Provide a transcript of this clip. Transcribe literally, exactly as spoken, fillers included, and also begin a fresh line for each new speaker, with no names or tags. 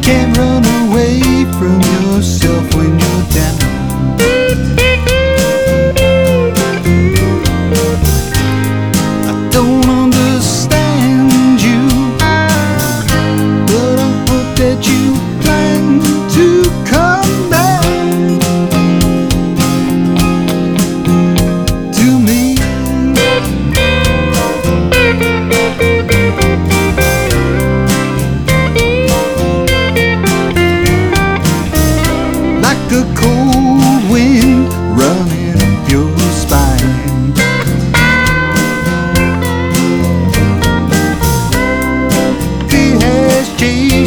Can't run away from yourself when you're down. I don't understand you, but I hope that you plan to come back to me. Like a cold wind running up your spine, it has changed